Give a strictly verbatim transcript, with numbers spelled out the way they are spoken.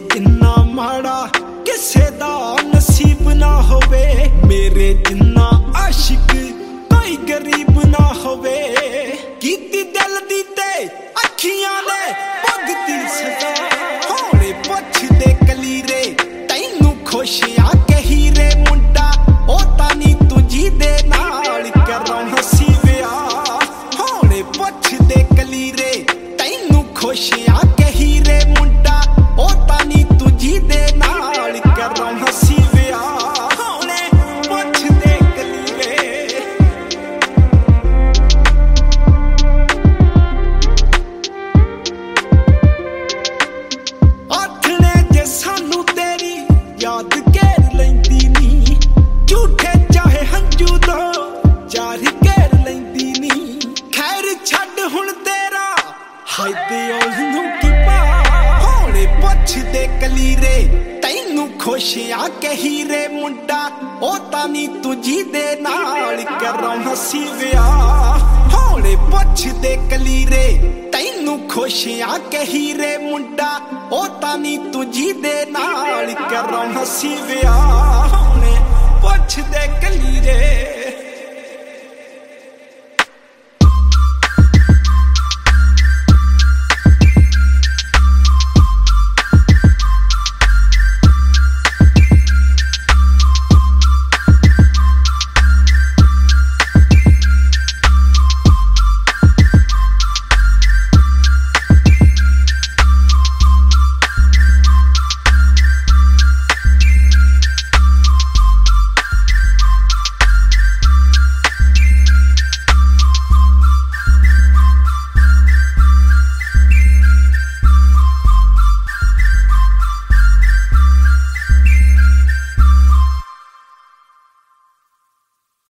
जिन्ना माड़ा किसे दा नसीब ना होवे, मेरे जिन्ना आशिक कोई गरीब ना होवे। कीती दिल दी ते अखियां ने भुगती सजा, होले पुछदे कलीरे तैनू खुशियां कही रे मुंडा, ओ तानी तुझी दे नाल करां हसी विआह। होले पुछदे कलीरे तैनू खुशियां कही रे मुंडा, ओ तानी तुझी दे नाल करां हसी विआह। होले पुछदे कलीरे आखने जे सानू तेरी याद घेर लैंदी नी, झूठे चाहे हंजू दो चार घेर लैंदी नी। खैर छड्ड हुण तेरा हाय दिल नूं की पा, होले पुछदे कलीरे तैनू खुशियां कही रे मुंडा, ओ तानी तुझी दे नाल करां हसी विआह। होले पुछदे कलीरे तैनू खुशियां कही रे मुंडा, ओ तानी तुझी दे नाल करां हसी विआह। होले पुछदे कलीरे